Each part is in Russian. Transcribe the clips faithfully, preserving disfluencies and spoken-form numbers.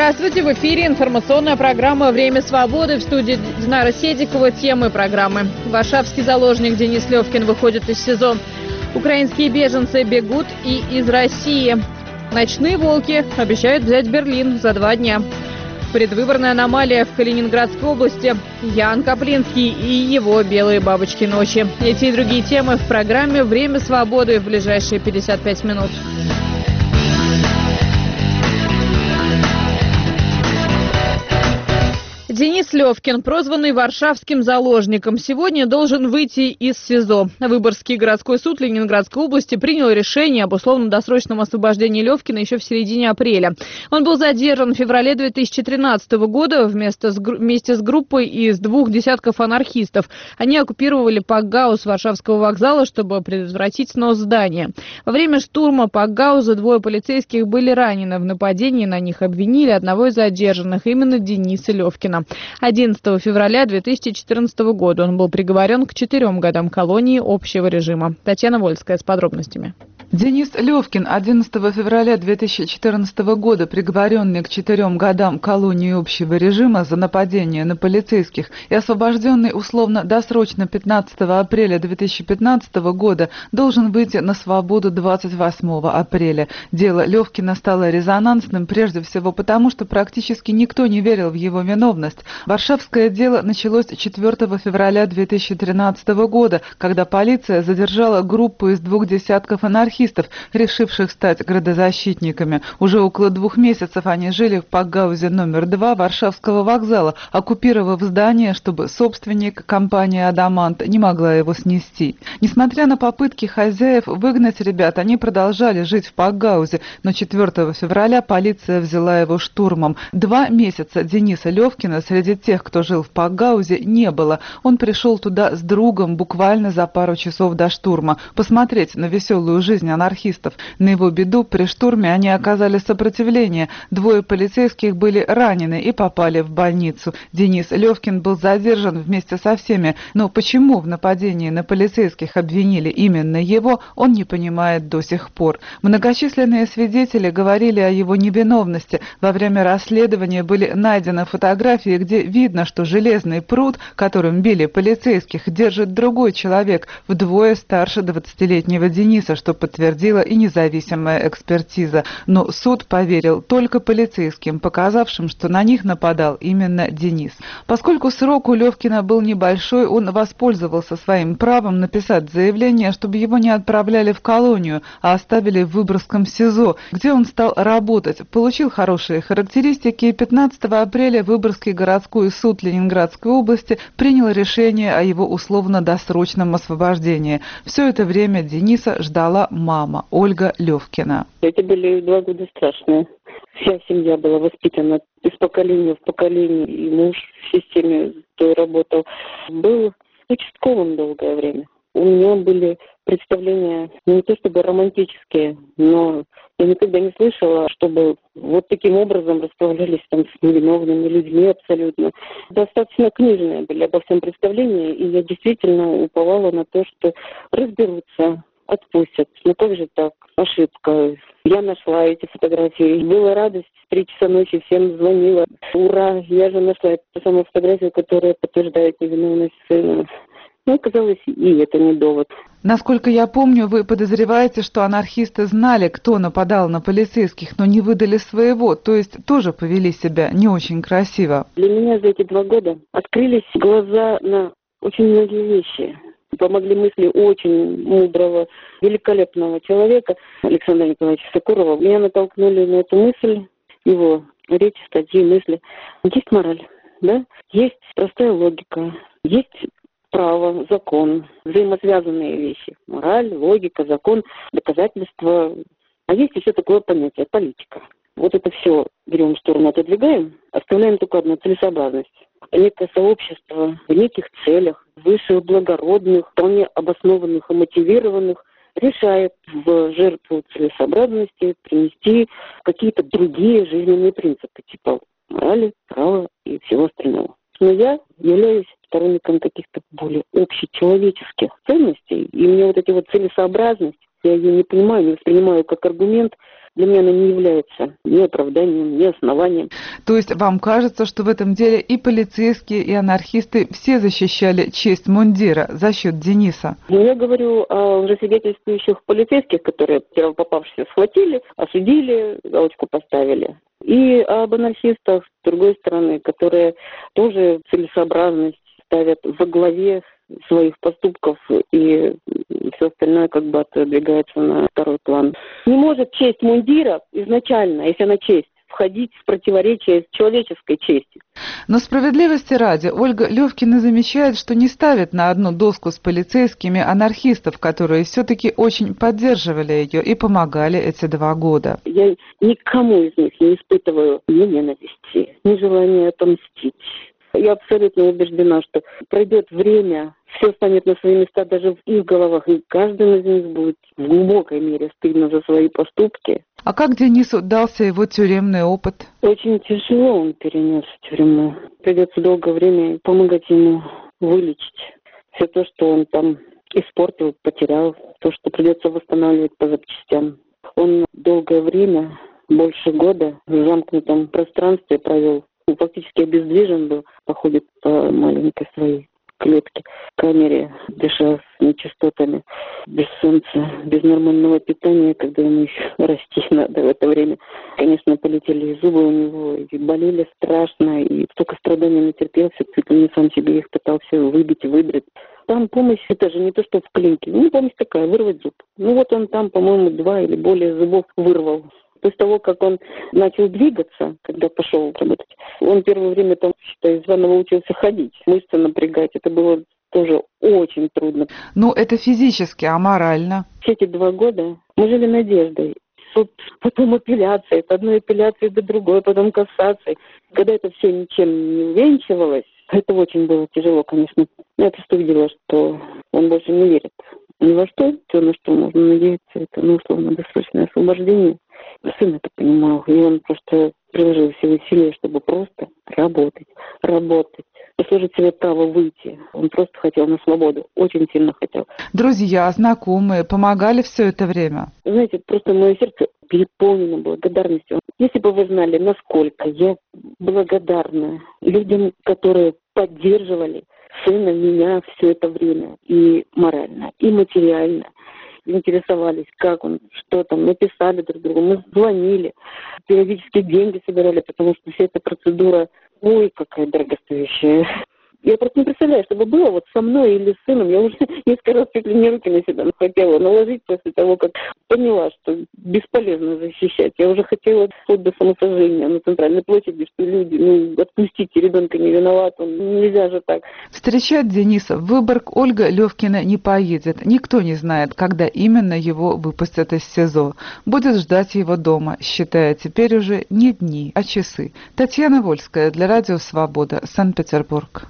Здравствуйте! В эфире информационная программа «Время свободы». В студии Динара Седикова. Темы программы. Варшавский заложник Денис Левкин выходит из СИЗО. Украинские беженцы бегут и из России. Ночные волки обещают взять Берлин за два дня. Предвыборная аномалия в Калининградской области. Ян Каплинский и его белые бабочки ночи. Эти и другие темы в программе «Время свободы» в ближайшие пятьдесят пять минут. Денис Левкин, прозванный варшавским заложником, сегодня должен выйти из СИЗО. Выборгский городской суд Ленинградской области принял решение об условно-досрочном освобождении Левкина еще в середине апреля. Он был задержан в феврале две тысячи тринадцатого года вместе с, вместе с группой из двух десятков анархистов. Они оккупировали Пакгаус Варшавского вокзала, чтобы предотвратить снос здания. Во время штурма Пакгауза двое полицейских были ранены. В нападении на них обвинили одного из задержанных, именно Дениса Левкина. одиннадцатого февраля две тысячи четырнадцатого года он был приговорен к четырем годам колонии общего режима. Татьяна Вольская с подробностями. Денис Левкин, одиннадцатого февраля две тысячи четырнадцатого года, приговоренный к четырем годам колонии общего режима за нападение на полицейских и освобожденный условно-досрочно пятнадцатого апреля две тысячи пятнадцатого года, должен выйти на свободу двадцать восьмого апреля. Дело Левкина стало резонансным прежде всего потому, что практически никто не верил в его виновность. Варшавское дело началось четвёртого февраля две тысячи тринадцатого года, когда полиция задержала группу из двух десятков анархистов, решивших стать градозащитниками. Уже около двух месяцев они жили в Пакгаузе номер два Варшавского вокзала, оккупировав здание, чтобы собственник, компания «Адамант», не могла его снести. Несмотря на попытки хозяев выгнать ребят, они продолжали жить в Пакгаузе, но четвёртого февраля полиция взяла его штурмом. Два месяца Дениса Левкина среди тех, кто жил в Пакгаузе, не было. Он пришел туда с другом буквально за пару часов до штурма, посмотреть на веселую жизнь анархистов. На его беду при штурме они оказали сопротивление. Двое полицейских были ранены и попали в больницу. Денис Левкин был задержан вместе со всеми. Но почему в нападении на полицейских обвинили именно его, он не понимает до сих пор. Многочисленные свидетели говорили о его невиновности. Во время расследования были найдены фотографии, где видно, что железный пруд, которым били полицейских, держит другой человек, вдвое старше двадцатилетнего Дениса, что подтвердила и независимая экспертиза. Но суд поверил только полицейским, показавшим, что на них нападал именно Денис. Поскольку срок у Левкина был небольшой, он воспользовался своим правом написать заявление, чтобы его не отправляли в колонию, а оставили в Выборгском СИЗО, где он стал работать. Получил хорошие характеристики, и пятнадцатого апреля Выборгский городской суд Ленинградской области принял решение о его условно-досрочном освобождении. Все это время Дениса ждала мама Ольга Левкина. Это были два года страшные. Вся семья была воспитана из поколения в поколение, и муж в системе той работал. Был участковым долгое время. У меня были представления не то чтобы романтические, но я никогда не слышала, чтобы вот таким образом расправлялись там с невиновными людьми абсолютно. Достаточно книжные были обо всем представления, и я действительно уповала на то, что разберутся, отпустят. Ну как же так? Ошибка. Я нашла эти фотографии. Была радость. В три часа ночи всем звонила. Ура! Я же нашла эту самую фотографию, которая подтверждает невиновность сына. Ну, оказалось, и это не довод. Насколько я помню, вы подозреваете, что анархисты знали, кто нападал на полицейских, но не выдали своего, то есть тоже повели себя не очень красиво. Для меня за эти два года открылись глаза на очень многие вещи. Помогли мысли очень мудрого, великолепного человека Александра Николаевича Сокурова. Меня натолкнули на эту мысль, его речь, статьи, мысли. Есть мораль, да? Есть простая логика, есть право, закон, взаимосвязанные вещи. Мораль, логика, закон, доказательства. А есть еще такое понятие – политика. Вот это все берем в сторону, отодвигаем, оставляем только одну – целесообразность. Некое сообщество в неких целях, высших, благородных, вполне обоснованных и мотивированных, решает в жертву целесообразности принести какие-то другие жизненные принципы, типа морали, права и всего остального. Но я являюсь сторонником каких-то более общечеловеческих ценностей, и мне вот эти вот целесообразность, я ее не понимаю, не воспринимаю как аргумент, Для меня она не является ни оправданием, ни основанием. То есть вам кажется, что в этом деле и полицейские, и анархисты все защищали честь мундира за счет Дениса? Ну, я говорю о лжесвидетельствующих полицейских, которые первого попавшихся схватили, осудили, галочку поставили. И об анархистах, с другой стороны, которые тоже целесообразность ставят во главе своих поступков, и все остальное как бы отодвигается на второй план. Не может честь мундира изначально, если она честь, входить в противоречие с человеческой честью. Но справедливости ради, Ольга Левкина замечает, что не ставит на одну доску с полицейскими анархистов, которые все-таки очень поддерживали ее и помогали эти два года. Я никому из них не испытываю ни ненависти, ни желания отомстить. Я абсолютно убеждена, что пройдет время, все станет на свои места даже в их головах, и каждому из них будет в глубокой мере стыдно за свои поступки. А как Денису дался его тюремный опыт? Очень тяжело он перенес в тюрьму. Придется долгое время помогать ему вылечить все то, что он там испортил, потерял, то, что придется восстанавливать по запчастям. Он долгое время, больше года, в замкнутом пространстве провел. Фактически обездвижен был, походит по маленькой своей клетке, камере, дыша с нечистотами, без солнца, без нормального питания, когда ему еще расти надо в это время. Конечно, полетели и зубы у него, и болели страшно, и столько страданий натерпелся, чуть ли не сам себе их пытался выбить и выдрать. Там помощь, это же не то, что в клинике. Ну, помощь такая, вырвать зуб. Ну, вот он там, по-моему, два или более зубов вырвал. После того, как он начал двигаться, когда пошел работать, он первое время там, считай, заново учился ходить, мышцы напрягать. Это было тоже очень трудно. Ну, это физически, а морально? Все эти два года мы жили надеждой. Суд, потом апелляция, от одной апелляции до другой, потом кассации. Когда это все ничем не увенчивалось, это очень было тяжело, конечно. Я просто увидела, что он больше не верит ни во что. Все, на что можно надеяться, это, ну, условно, досрочное освобождение. Сын это понимал, и он просто приложил все усилия, чтобы просто работать, работать, заслужить себе право выйти. Он просто хотел на свободу, очень сильно хотел. Друзья, знакомые помогали все это время? Знаете, просто мое сердце переполнено благодарностью. Если бы вы знали, насколько я благодарна людям, которые поддерживали сына, меня все это время, и морально, и материально. Интересовались, как он, что там, написали друг другу, мы звонили, периодически деньги собирали, потому что вся эта процедура, ой, какая дорогостоящая. Я просто не представляю, чтобы было вот со мной или с сыном. Я уже несколько раз чуть ли не руки на себя хотела наложить после того, как поняла, что бесполезно защищать. Я уже хотела вплоть до самосожжения на центральной площади, что люди, ну, отпустите, ребенка не виноват, он, нельзя же так. Встречать Дениса в Выборг Ольга Левкина не поедет. Никто не знает, когда именно его выпустят из СИЗО. Будет ждать его дома, считая теперь уже не дни, а часы. Татьяна Вольская для Радио Свобода, Санкт-Петербург.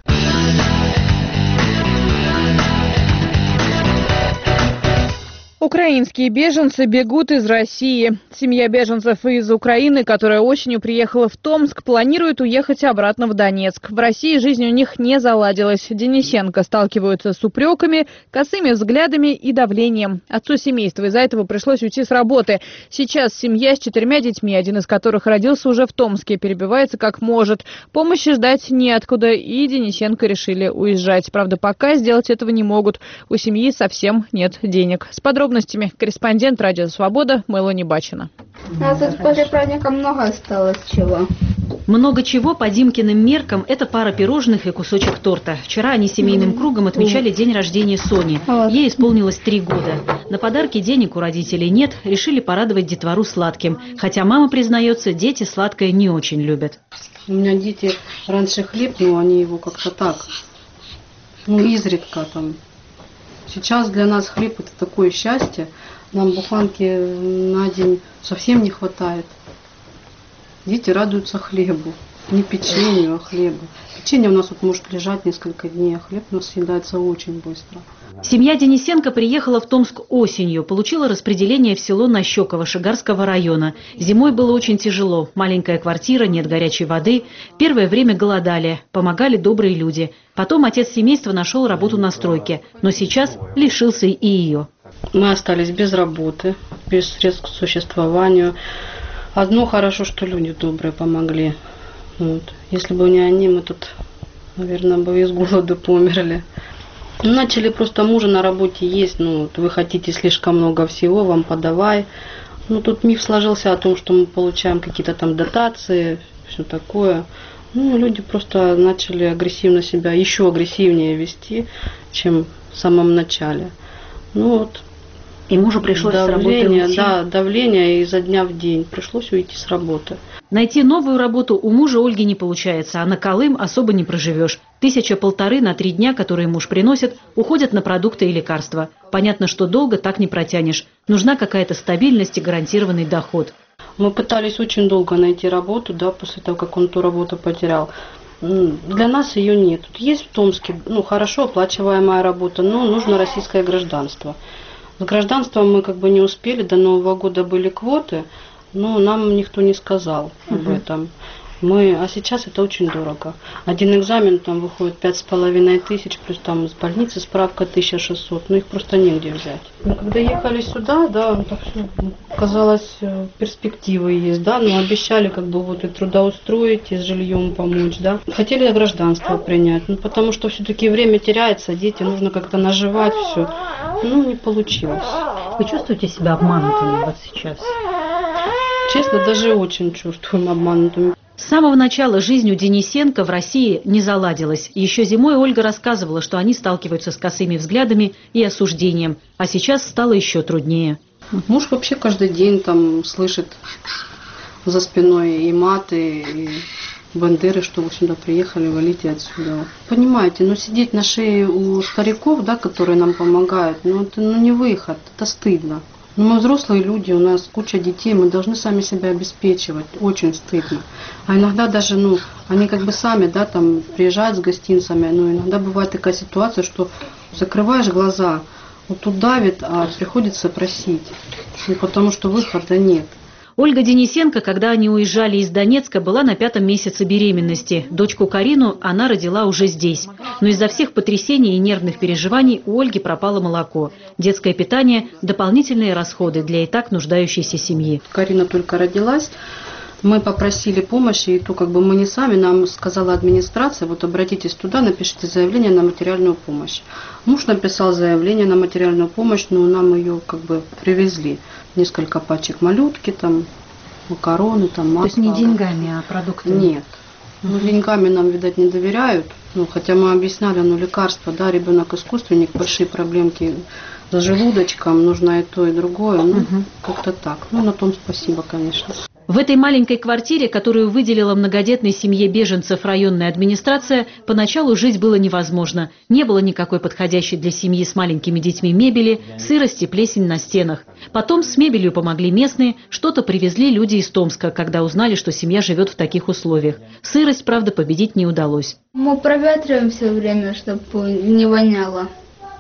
Украинские беженцы бегут из России. Семья беженцев из Украины, которая осенью приехала в Томск, планирует уехать обратно в Донецк. В России жизнь у них не заладилась. Денисенко сталкиваются с упреками, косыми взглядами и давлением. Отцу семейства из-за этого пришлось уйти с работы. Сейчас семья с четырьмя детьми, один из которых родился уже в Томске, перебивается как может. Помощи ждать неоткуда, и Денисенко решили уезжать. Правда, пока сделать этого не могут. У семьи совсем нет денег. С подробностями корреспондент Радио Свобода Мелани Бачина. У нас тут после праздника много осталось чего. Много чего по Димкиным меркам – это пара пирожных и кусочек торта. Вчера они семейным кругом отмечали день рождения Сони. Ей исполнилось три года. На подарки денег у родителей нет, решили порадовать детвору сладким. Хотя мама признается, дети сладкое не очень любят. У меня дети раньше хлеб, но они его как-то так, ну изредка там. Сейчас для нас хлеб – это такое счастье. Нам буханки на день совсем не хватает. Дети радуются хлебу. Не печенью, а хлебу. Печенье у нас вот может лежать несколько дней, а хлеб у нас съедается очень быстро. Семья Денисенко приехала в Томск осенью. Получила распределение в село Нащеково Шигарского района. Зимой было очень тяжело. Маленькая квартира, нет горячей воды. Первое время голодали. Помогали добрые люди. Потом отец семейства нашел работу на стройке. Но сейчас лишился и ее. Мы остались без работы. без средств к существованию. Одно хорошо, что люди добрые помогли. Вот. Если бы не они, мы тут, наверное, бы из голода померли. Начали просто мужа на работе есть, ну, вот вы хотите слишком много всего, вам подавай. Ну, тут миф сложился о том, что мы получаем какие-то там дотации, все такое. Ну, люди просто начали агрессивно себя, еще агрессивнее вести, чем в самом начале. Ну, вот. И мужу пришлось давление, с работы уйти? Да, давление изо дня в день. Пришлось уйти с работы. Найти новую работу у мужа Ольги не получается, а на Колым особо не проживешь. Тысяча-полторы на три дня, которые муж приносит, уходят на продукты и лекарства. Понятно, что долго так не протянешь. Нужна какая-то стабильность и гарантированный доход. Мы пытались очень долго найти работу, да, после того, как он ту работу потерял. Для нас ее нет. Тут есть в Томске, ну, хорошо оплачиваемая работа, но нужно российское гражданство. С гражданством мы как бы не успели, до Нового года были квоты, но нам никто не сказал об uh-huh. этом. Мы, а сейчас это очень дорого. Один экзамен там выходит пять с половиной тысяч, плюс там из больницы справка тысяча шестьсот, но их просто негде взять. Мы когда ехали сюда, да, так все казалось, перспективы есть, да, но обещали как бы вот и трудоустроить, и с жильем помочь, да. Хотели гражданство принять, ну потому что все-таки время теряется, дети, нужно как-то наживать все. Ну, не получилось. Вы чувствуете себя обманутыми вот сейчас? Честно, даже очень чувствуем обманутыми. С самого начала жизнь у Денисенко в России не заладилась. Еще зимой Ольга рассказывала, что они сталкиваются с косыми взглядами и осуждением. А сейчас стало еще труднее. Муж вообще каждый день там слышит за спиной и маты, и бандеры, что вы сюда приехали, валите отсюда. Понимаете, но сидеть на шее у стариков, да, которые нам помогают, ну это ну, не выход, это стыдно. Но мы взрослые люди, у нас куча детей, мы должны сами себя обеспечивать, очень стыдно. А иногда даже, ну, они как бы сами, да, там, приезжают с гостинцами, но иногда бывает такая ситуация, что закрываешь глаза, вот тут давит, а приходится просить, ну, потому что выхода нет. Ольга Денисенко, когда они уезжали из Донецка, была на пятом месяце беременности. Дочку Карину она родила уже здесь. Но из-за всех потрясений и нервных переживаний у Ольги пропало молоко. Детское питание – дополнительные расходы для и так нуждающейся семьи. Карина только родилась. Мы попросили помощи, и то как бы мы не сами, нам сказала администрация, вот обратитесь туда, напишите заявление на материальную помощь. Муж написал заявление на материальную помощь, но нам ее как бы привезли. Несколько пачек малютки, там, макароны, там, масло. То есть не деньгами, а продуктами? Нет. Ну, деньгами нам, видать, не доверяют. Ну, хотя мы объясняли, ну, лекарства, да, ребенок искусственник, большие проблемки с желудочком, нужно и то, и другое. Ну, угу. Как-то так. Ну, на том спасибо, конечно. В этой маленькой квартире, которую выделила многодетной семье беженцев районная администрация, поначалу жить было невозможно. Не было никакой подходящей для семьи с маленькими детьми мебели, сырость и плесень на стенах. Потом с мебелью помогли местные, что-то привезли люди из Томска, когда узнали, что семья живет в таких условиях. Сырость, правда, победить не удалось. Мы проветриваем все время, чтобы не воняло.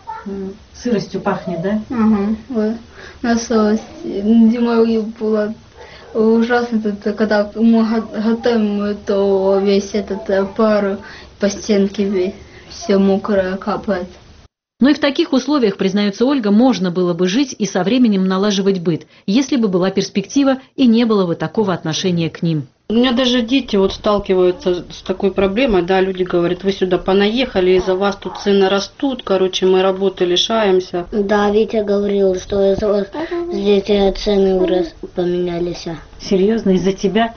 Сыростью пахнет, да? Ага. Насос. Зимой было ужасно, тут, когда мы готовим, то весь этот пар по стенке все мокрое капает. Но и в таких условиях, признается Ольга, можно было бы жить и со временем налаживать быт, если бы была перспектива и не было бы такого отношения к ним. У меня даже дети вот сталкиваются с такой проблемой, да, люди говорят, вы сюда понаехали, из-за вас тут цены растут, короче, мы работы лишаемся. Да, Витя говорил, что из-за вас здесь цены поменялись. Серьезно, из-за тебя?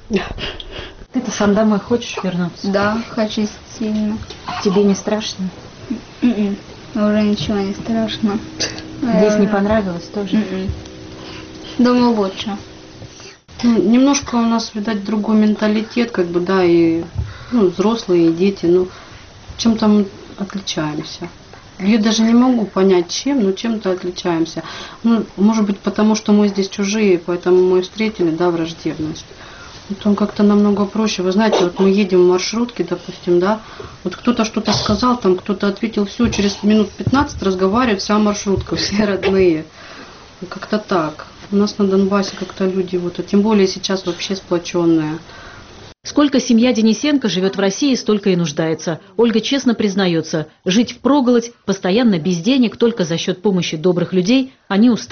Ты-то сам домой хочешь вернуться? Да, хочу сильно. Тебе не страшно? Mm-mm. Уже ничего не страшно. Здесь не понравилось тоже? Mm-mm. Дома лучше. Ну, немножко у нас, видать, другой менталитет, как бы, да, и ну, взрослые, и дети, ну, чем-то мы отличаемся. Я даже не могу понять, чем, но чем-то отличаемся. Ну, может быть, потому что мы здесь чужие, поэтому мы встретили, да, враждебность. Вот он как-то намного проще. Вы знаете, вот мы едем в маршрутке, допустим, да, вот кто-то что-то сказал, там кто-то ответил, все, через минут пятнадцать разговаривает вся маршрутка, все родные. Как-то так. У нас на Донбассе как-то люди, вот, а тем более сейчас вообще сплоченные. Сколько семья Денисенко живет в России, столько и нуждается. Ольга честно признается, жить впроголодь, постоянно без денег, только за счет помощи добрых людей, они устали.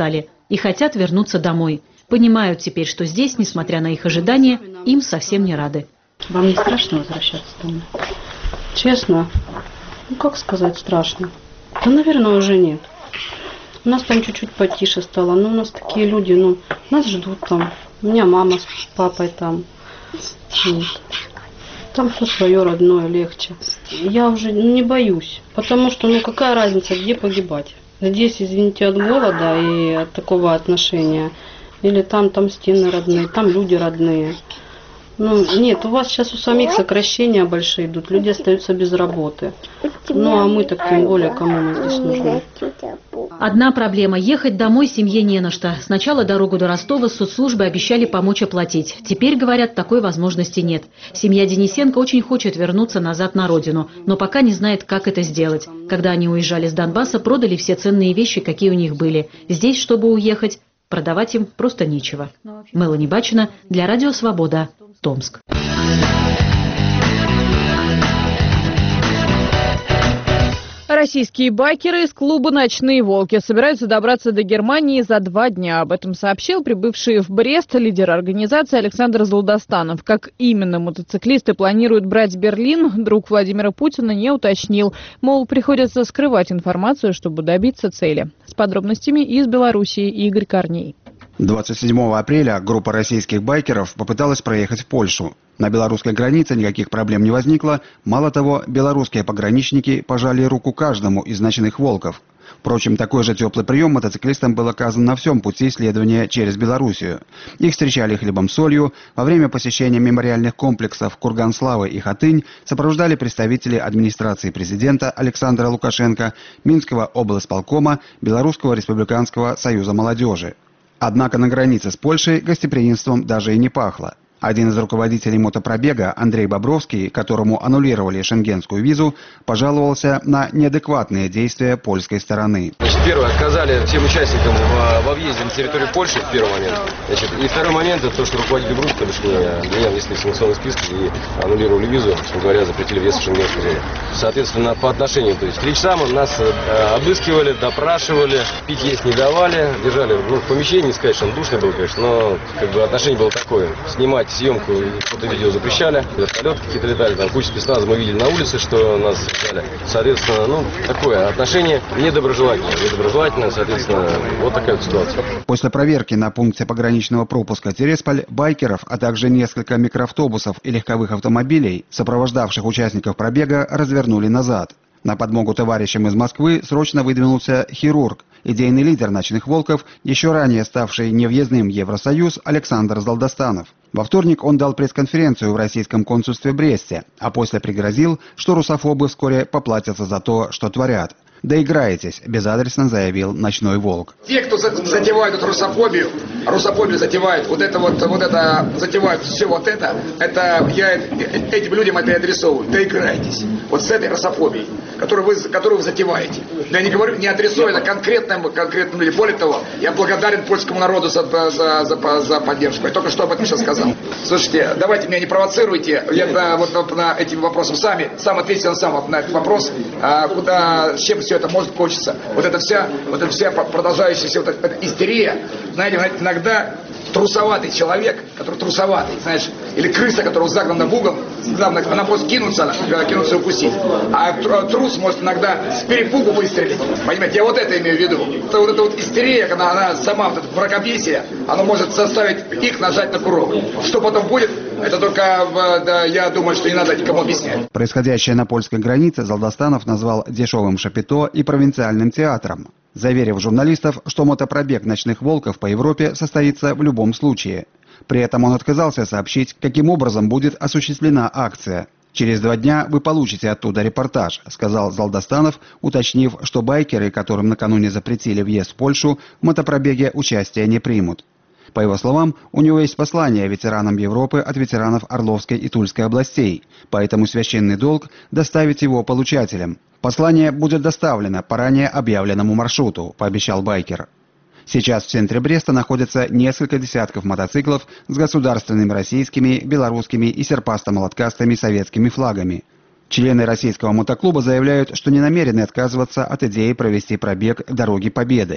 и хотят вернуться домой. Понимают теперь, что здесь, несмотря на их ожидания, им совсем не рады. Вам не страшно возвращаться домой? Честно? Ну, как сказать страшно? Да, наверное, уже нет. У нас там чуть-чуть потише стало. Но у нас такие люди, ну, нас ждут там. У меня мама с папой там. Вот. Там все свое родное, легче. Я уже не боюсь. Потому что, ну, какая разница, где погибать? Здесь, извините, от голода и от такого отношения. Или там, там стены родные, там люди родные. Ну, нет, у вас сейчас у самих сокращения большие идут, люди остаются без работы. Ну, а мы так тем более, кому мы здесь нужны. Одна проблема – ехать домой семье не на что. Сначала дорогу до Ростова соцслужбы обещали помочь оплатить. Теперь, говорят, такой возможности нет. Семья Денисенко очень хочет вернуться назад на родину, но пока не знает, как это сделать. Когда они уезжали с Донбасса, продали все ценные вещи, какие у них были. Здесь, чтобы уехать, продавать им просто нечего. Мелани Бачина для Радио Свобода, Томск. Российские байкеры из клуба «Ночные волки» собираются добраться до Германии за два дня. Об этом сообщил прибывший в Брест лидер организации Александр Золдостанов. Как именно мотоциклисты планируют брать Берлин, друг Владимира Путина не уточнил. Мол, приходится скрывать информацию, чтобы добиться цели. С подробностями из Белоруссии Игорь Корней. двадцать седьмого апреля группа российских байкеров попыталась проехать в Польшу. На белорусской границе никаких проблем не возникло. Мало того, белорусские пограничники пожали руку каждому из «Ночных волков». Впрочем, такой же теплый прием мотоциклистам был оказан на всем пути следования через Белоруссию. Их встречали хлебом-солью. Во время посещения мемориальных комплексов Курган-Славы и Хатынь сопровождали представители администрации президента Александра Лукашенко, Минского облсполкома, Белорусского республиканского союза молодежи. Однако на границе с Польшей гостеприимством даже и не пахло. Один из руководителей мотопробега, Андрей Бобровский, которому аннулировали шенгенскую визу, пожаловался на неадекватные действия польской стороны. Значит, первое, отказали всем участникам во въезде на территорию Польши, в первый момент. Значит, и второй момент, это то, что руководитель группы, то бишь меня, меня внесли в санкционный список и аннулировали визу, собственно говоря, запретили въезд в шенгенскую зону. Соответственно, по отношению, то есть к речам нас э, обыскивали, допрашивали, пить есть не давали, держали ну, в помещении, не сказать, что он душный был, конечно, но как бы отношение было такое. Снимать съемку и фото-видео запрещали, вертолеты какие-то летали, там куча спецназа мы видели на улице, что нас взяли. Соответственно, ну, такое отношение недоброжелательное, недоброжелательное, соответственно, вот такая вот ситуация. После проверки на пункте пограничного пропуска Тересполь байкеров, а также несколько микроавтобусов и легковых автомобилей, сопровождавших участников пробега, развернули назад. На подмогу товарищам из Москвы срочно выдвинулся хирург, идейный лидер «Ночных волков», еще ранее ставший невъездным в Евросоюз Александр Золдостанов. Во вторник он дал пресс-конференцию в российском консульстве в Бресте, а после пригрозил, что русофобы вскоре поплатятся за то, что творят. «Доиграетесь», – безадресно заявил «Ночной волк». Те, кто затевают эту русофобию, русофобию затевают, вот это вот, вот это, затевают все вот это, это я этим людям это и адресовываю. Доиграетесь. Вот с этой русофобией, которую вы, которую вы затеваете. Я не говорю, не адресую это конкретным, конкретным людям. Более того, я благодарен польскому народу за, за, за, за поддержку. Я только что об этом сейчас сказал. Слушайте, давайте меня не провоцируйте. Я на, вот на, на этим вопросом сами, сам ответьте на сам на этот вопрос, а, куда, с чем все это может кончиться. Вот эта вся, вот эта вся продолжающаяся вот эта истерия, знаете, иногда трусоватый человек, который трусоватый, знаешь, или крыса, которая загнана в угол, главное, она может кинуться, кинуться и укусить. А трус может иногда с перепугу выстрелить. Понимаете, я вот это имею в виду. Это вот эта вот истерия, когда она сама, вот это мракобесие, она может заставить их нажать на курок. Что потом будет, это только, да, я думаю, что не надо никому объяснять. Происходящее на польской границе Золдостанов назвал дешевым шапито и провинциальным театром, заверив журналистов, что мотопробег «Ночных волков» по Европе состоится в любом случае. При этом он отказался сообщить, каким образом будет осуществлена акция. «Через два дня вы получите оттуда репортаж», – сказал Золдостанов, уточнив, что байкеры, которым накануне запретили въезд в Польшу, в мотопробеге участия не примут. По его словам, у него есть послание ветеранам Европы от ветеранов Орловской и Тульской областей, поэтому священный долг – доставить его получателям. «Послание будет доставлено по ранее объявленному маршруту», – пообещал байкер. Сейчас в центре Бреста находятся несколько десятков мотоциклов с государственными российскими, белорусскими и серпасто-молоткастыми советскими флагами. Члены российского мотоклуба заявляют, что не намерены отказываться от идеи провести пробег «Дороги Победы». В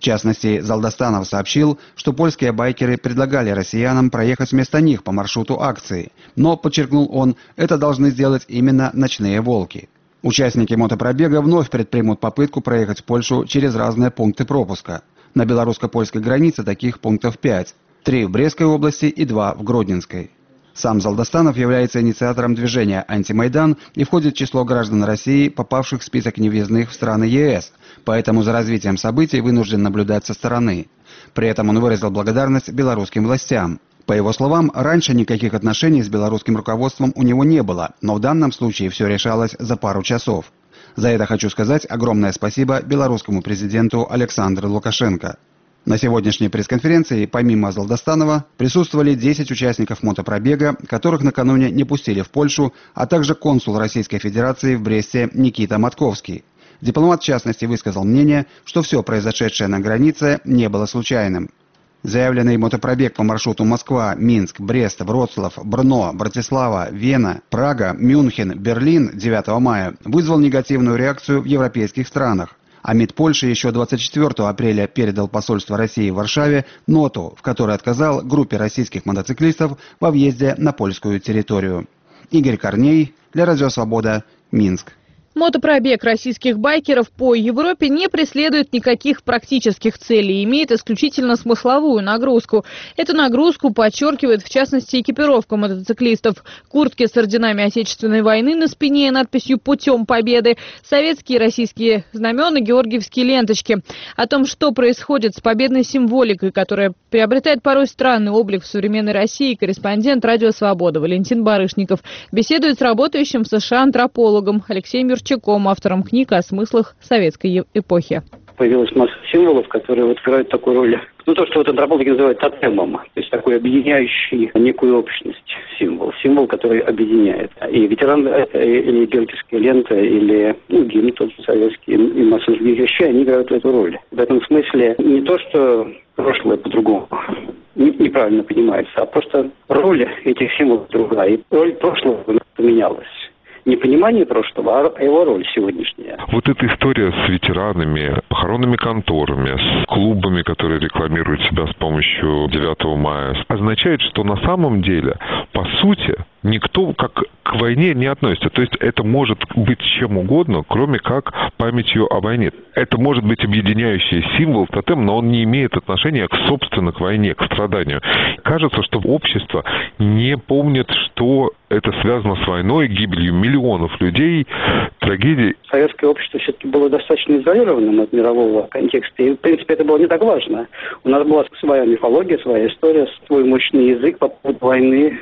В частности, Залдастанов сообщил, что польские байкеры предлагали россиянам проехать вместо них по маршруту акции, но, подчеркнул он, это должны сделать именно ночные волки. Участники мотопробега вновь предпримут попытку проехать в Польшу через разные пункты пропуска. На белорусско-польской границе таких пунктов пять. Три в Брестской области и два в Гродненской. Сам Залдастанов является инициатором движения «Антимайдан» и входит в число граждан России, попавших в список невъездных в страны ЕС, поэтому за развитием событий вынужден наблюдать со стороны. При этом он выразил благодарность белорусским властям. По его словам, раньше никаких отношений с белорусским руководством у него не было, но в данном случае все решалось за пару часов. За это хочу сказать огромное спасибо белорусскому президенту Александру Лукашенко. На сегодняшней пресс-конференции, помимо Залдастанова, присутствовали десять участников мотопробега, которых накануне не пустили в Польшу, а также консул Российской Федерации в Бресте Никита Матковский. Дипломат, в частности, высказал мнение, что все произошедшее на границе не было случайным. Заявленный мотопробег по маршруту Москва, Минск, Брест, Вроцлав, Брно, Братислава, Вена, Прага, Мюнхен, Берлин девятого мая вызвал негативную реакцию в европейских странах. А МИД Польши еще двадцать четвёртого апреля передал посольству России в Варшаве ноту, в которой отказал группе российских мотоциклистов во въезде на польскую территорию. Игорь Корней, для Радио Свобода, Минск. Мотопробег российских байкеров по Европе не преследует никаких практических целей и имеет исключительно смысловую нагрузку. Эту нагрузку подчеркивает, в частности, экипировка мотоциклистов. Куртки с орденами Отечественной войны на спине и надписью «Путем победы», советские и российские знамена, георгиевские ленточки. О том, что происходит с победной символикой, которая приобретает порой странный облик в современной России, корреспондент «Радио Свобода» Валентин Барышников беседует с работающим в США антропологом Алексеем Юрченко, автором книг о смыслах советской эпохи. Появилась масса символов, которые вот играют такую роль. Ну, то, что вот антропологи называют тотемом, то есть такой объединяющий некую общность символ. Символ, который объединяет. И ветеран, это или георгиевская лента, или ну, гимн тот же советский, и масса других вещей, они играют эту роль. В этом смысле не то, что прошлое по-другому неправильно понимается, а просто роль этих символов другая. И роль прошлого поменялась. Не понимание прошлого, а его роль сегодняшняя. Вот эта история с ветеранами, похоронными конторами, с клубами, которые рекламируют себя с помощью девятого мая, означает, что на самом деле, по сути, никто как к войне не относится. То есть это может быть чем угодно, кроме как памятью о войне. Это может быть объединяющий символ, тотем, но он не имеет отношения к собственно к войне, к страданию. Кажется, что общество не помнит, что это связано с войной, гибелью миллионов людей, трагедией. Советское общество все-таки было достаточно изолированным от мирового контекста. И, в принципе, это было не так важно. У нас была своя мифология, своя история, свой мощный язык по поводу войны.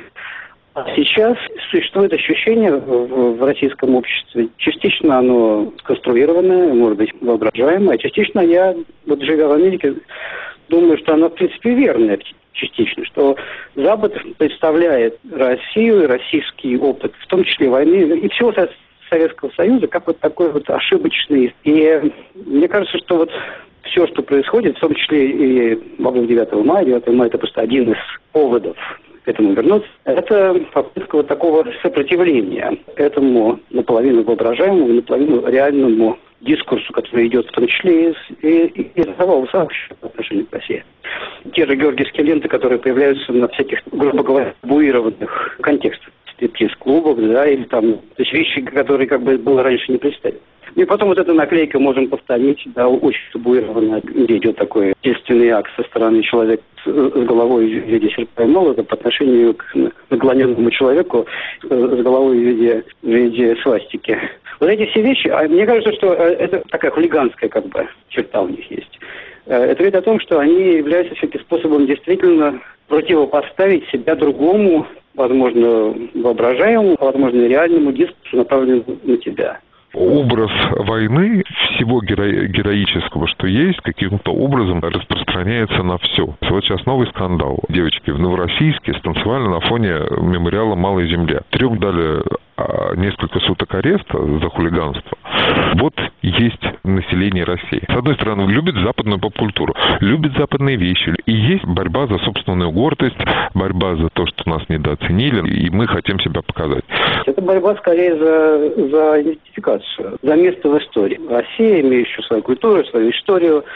А сейчас существует ощущение в, в российском обществе. Частично оно сконструированное, может быть, воображаемое. Частично я, вот живя в Америке, думаю, что оно, в принципе, верное частично. Что Запад представляет Россию и российский опыт, в том числе войны и всего Советского Союза, как вот такой вот ошибочный. И мне кажется, что вот все, что происходит, в том числе и во время девятого мая, девятого мая это просто один из поводов к этому вернуться, это попытка вот такого сопротивления этому наполовину воображаемому, наполовину реальному дискурсу, который идет в том числе из, и, и, из мирового сообщества по отношению к России. Те же георгиевские ленты, которые появляются на всяких, грубо говоря, табуированных контекстах, стриптиз-клубах, да, или там, то есть вещи, которые как бы было раньше не представить. И потом вот эта наклейка можем повторить, да, очень табуированная, где идет такой естественный акт со стороны человека с, с головой в виде серпа и молота по отношению к наклоненному человеку с головой в виде, в виде свастики. Вот эти все вещи, а мне кажется, что это такая хулиганская как бы черта у них есть. Это говорит о том, что они являются все-таки способом действительно противопоставить себя другому, возможно, воображаемому, а возможно, реальному дискурсу, направленному на тебя. Образ войны, всего геро- героического, что есть, каким-то образом распространяется на все. Вот сейчас новый скандал. Девочки в Новороссийске станцевали на фоне мемориала «Малая земля». Трем дали а, несколько суток ареста за хулиганство. Вот есть население России. С одной стороны, любит западную поп-культуру, любит западные вещи. И есть борьба за собственную гордость, борьба за то, что нас недооценили, и мы хотим себя показать. Это борьба скорее за, за идентификацию, за место в истории. Россия, имеющая свою культуру, свою историю,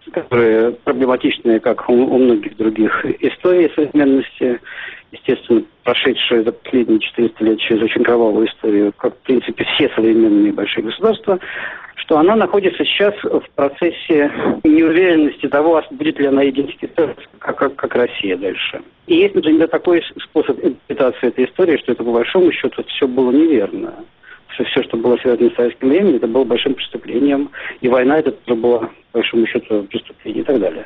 которые проблематичные, как у, у многих других историй современности, естественно, прошедшие за последние четыреста лет через очень кровавую историю, как, в принципе, все современные большие государства, что она находится сейчас в процессе неуверенности того, будет ли она идентифицироваться как, как, как Россия дальше. И есть, например, такой способ интерпретации этой истории, что это по большому счету все было неверно. Все, все, что было связано с советским временем, это было большим преступлением. И война это тоже была, по большому счету, преступление и так далее.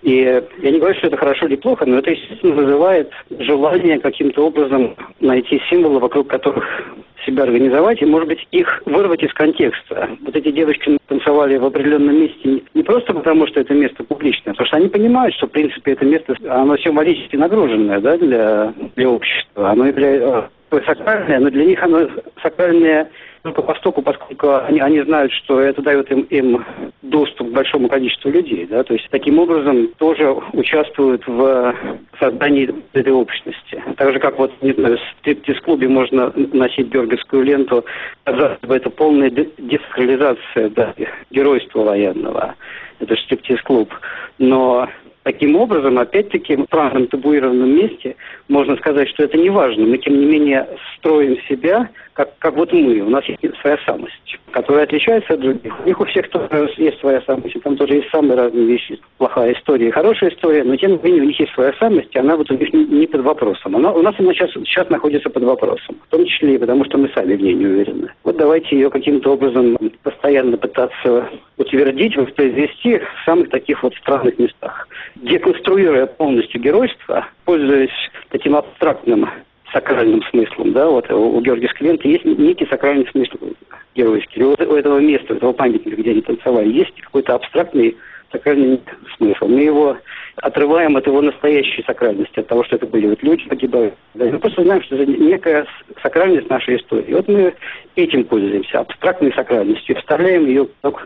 И я не говорю, что это хорошо или плохо, но это, естественно, вызывает желание каким-то образом найти символы, вокруг которых себя организовать, и, может быть, их вырвать из контекста. Вот эти девочки танцевали в определенном месте не просто потому, что это место публичное, а потому что они понимают, что, в принципе, это место, оно символически нагруженное, да, для, для общества. Оно является сакральное, но для них оно сакральное только постоку, поскольку они, они знают, что это дает им, им доступ к большому количеству людей, да, то есть таким образом тоже участвуют в создании этой общности. Так же, как вот, не знаю, в стриптиз-клубе можно носить георгиевскую ленту, это полная десакрализация, да, геройства военного. Это же стриптиз-клуб. Но таким образом, опять-таки, в правильном табуированном месте можно сказать, что это не важно. Мы, тем не менее, строим себя, как, как вот мы. У нас есть своя самость, которая отличается от других. У них у всех тоже есть своя самость. И там тоже есть самые разные вещи. Плохая история и хорошая история, но тем не менее у них есть своя самость, и она вот у них не, не под вопросом. Она, у нас она сейчас, сейчас находится под вопросом. В том числе и потому, что мы сами в ней не уверены. Вот давайте ее каким-то образом постоянно пытаться утвердить, воспроизвести в самых таких вот странных местах. Деконструируя полностью геройство, пользуясь таким абстрактным сакральным смыслом, да, вот у георгиевской ленты есть некий сакральный смысл геройский. У этого места, у этого памятника, где они танцевали, есть какой-то абстрактный сакральный смысл. Мы его отрываем от его настоящей сакральности, от того, что это были вот люди погибают. Да, мы просто знаем, что это некая сакральность нашей истории. И вот мы этим пользуемся, абстрактной сакральностью, вставляем ее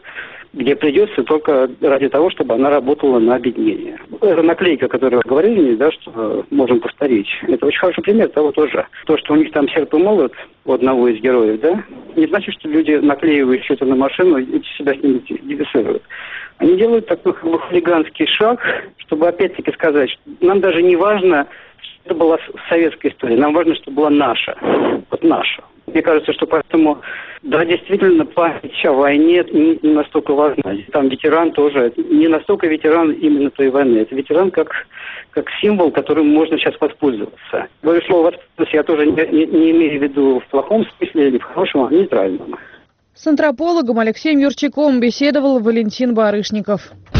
где придется, только ради того, чтобы она работала на объединение. Эта наклейка, о которой вы говорили, да, что можем повторить, это очень хороший пример того тоже. То, что у них там серп и молот у одного из героев, да, не значит, что люди наклеивают что-то на машину и себя с ним идентифицируют. Они делают такой как бы хулиганский шаг, чтобы опять-таки сказать, что нам даже не важно, что это была советская история, нам важно, чтобы была наша, вот наша. Мне кажется, что поэтому, да, действительно, память о войне не, не настолько важна. Там ветеран тоже, не настолько ветеран именно той войны. Это ветеран как, как символ, которым можно сейчас воспользоваться. Говорю слово «воспользоваться» я тоже не, не, не имею в виду в плохом смысле или в хорошем, а в нейтральном. С антропологом Алексеем Юрчаком беседовал Валентин Барышников.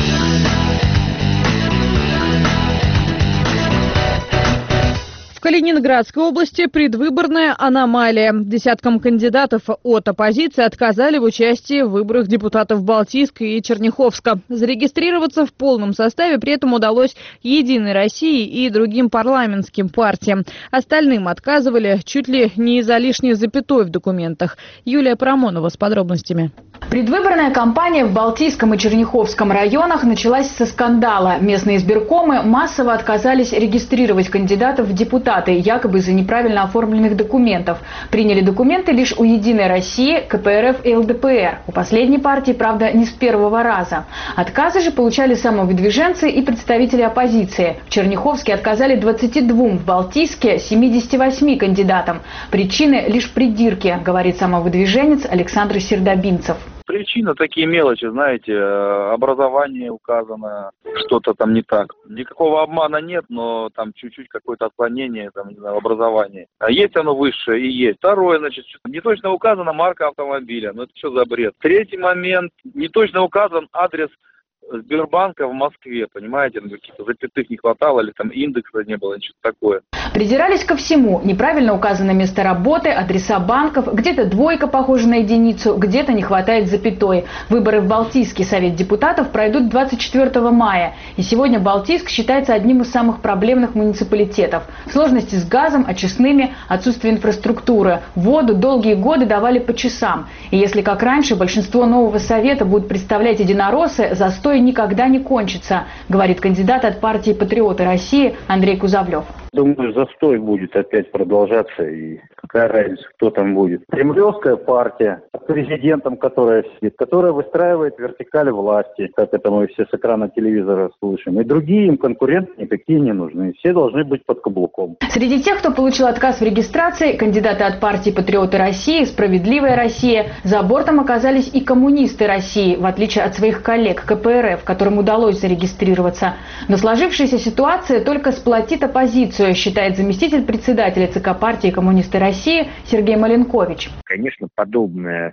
В Калининградской области предвыборная аномалия. Десяткам кандидатов от оппозиции отказали в участии в выборах депутатов Балтийска и Черняховска. Зарегистрироваться в полном составе при этом удалось «Единой России» и другим парламентским партиям. Остальным отказывали чуть ли не из-за лишней запятой в документах. Юлия Парамонова с подробностями. Предвыборная кампания в Балтийском и Черняховском районах началась со скандала. Местные избиркомы массово отказались регистрировать кандидатов в депутаты, якобы из-за неправильно оформленных документов. Приняли документы лишь у «Единой России», ка пэ эр эф и эл дэ пэ эр. У последней партии, правда, не с первого раза. Отказы же получали самовыдвиженцы и представители оппозиции. В Черняховске отказали двадцати двум, в Балтийске – семидесяти восьми кандидатам. Причины лишь придирки, говорит самовыдвиженец Александр Сердобинцев. Причина такие мелочи, знаете, образование указано, что-то там не так. Никакого обмана нет, но там чуть-чуть какое-то отклонение, там, не знаю, в образовании. А есть оно высшее и есть. Второе, значит, не точно указана марка автомобиля. Ну это что за бред? Третий момент, не точно указан адрес Сбербанка в Москве, понимаете, ну, каких-то запятых не хватало, или там индекса не было, ничего такое. Придирались ко всему. Неправильно указано место работы, адреса банков, где-то двойка похожа на единицу, где-то не хватает запятой. Выборы в Балтийский совет депутатов пройдут двадцать четвёртого мая. И сегодня Балтийск считается одним из самых проблемных муниципалитетов. Сложности с газом, очистными, отсутствие инфраструктуры. Воду долгие годы давали по часам. И если, как раньше, большинство нового совета будут представлять единороссы, застой никогда не кончится, говорит кандидат от партии «Патриоты России» Андрей Кузовлев. Думаю, застой будет опять продолжаться, и какая разница, кто там будет. Кремлевская партия с президентом, которая сидит, которая выстраивает вертикаль власти, как это мы все с экрана телевизора слышим. И другие им конкуренты никакие не нужны. Все должны быть под каблуком. Среди тех, кто получил отказ в регистрации, кандидаты от партии «Патриоты России», «Справедливая Россия», за бортом оказались и коммунисты России, в отличие от своих коллег ка пэ эр эф, которым удалось зарегистрироваться. Но сложившаяся ситуация только сплотит оппозицию, считает заместитель председателя ЦК партии «Коммунисты России» Сергей Маленкович. Конечно, подобная